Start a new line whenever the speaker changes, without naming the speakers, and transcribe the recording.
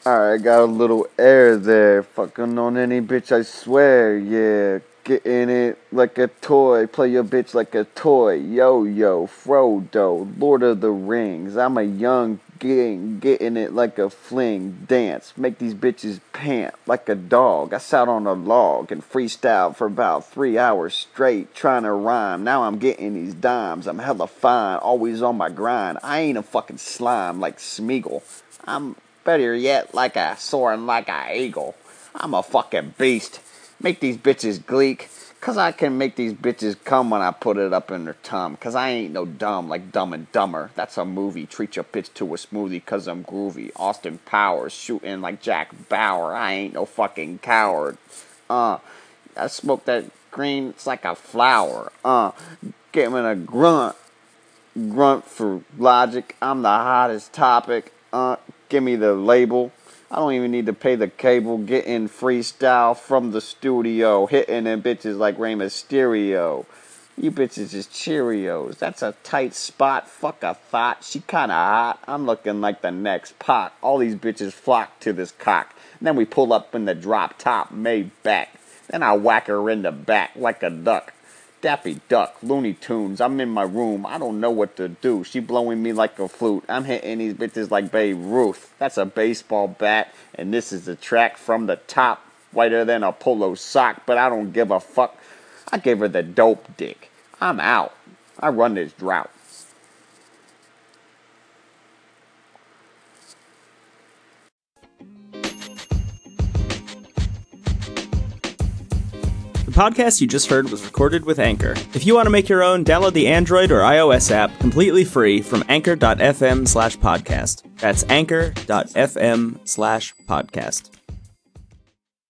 Alright, got a little air there. Fucking on any bitch, I swear, yeah. Getting it like a toy. Play your bitch like a toy. Yo, Frodo, Lord of the Rings. I'm a young king, getting it like a fling. Dance, make these bitches pant like a dog. I sat on a log and freestyled for about 3 hours straight, trying to rhyme. Now I'm getting these dimes. I'm hella fine, always on my grind. I ain't a fucking slime like Smeagol. I'm better yet, like a soaring like a eagle. I'm a fucking beast. Make these bitches gleek, cause I can make these bitches come when I put it up in their tum. Cause I ain't no dumb like Dumb and Dumber. That's a movie. Treat your bitch to a smoothie cause I'm groovy. Austin Powers shooting like Jack Bauer. I ain't no fucking coward. I smoke that green, it's like a flower. Give me a grunt for logic. I'm the hottest topic. Give me the label. I don't even need to pay the cable. Getting freestyle from the studio. Hitting them bitches like Rey Mysterio. You bitches is Cheerios. That's a tight spot. Fuck a thought. She kinda hot. I'm looking like the next Pac. All these bitches flock to this cock. And then we pull up in the drop top Maybach. Then I whack her in the back like a duck. Daffy Duck, Looney Tunes, I'm in my room, I don't know what to do. She blowing me like a flute, I'm hitting these bitches like Babe Ruth. That's a baseball bat, and this is the track from the top. Whiter than a polo sock, but I don't give a fuck. I gave her the dope dick. I'm out. I run this drought.
The podcast you just heard was recorded with Anchor. If you want to make your own, download the Android or iOS app completely free from anchor.fm/podcast. That's anchor.fm/podcast.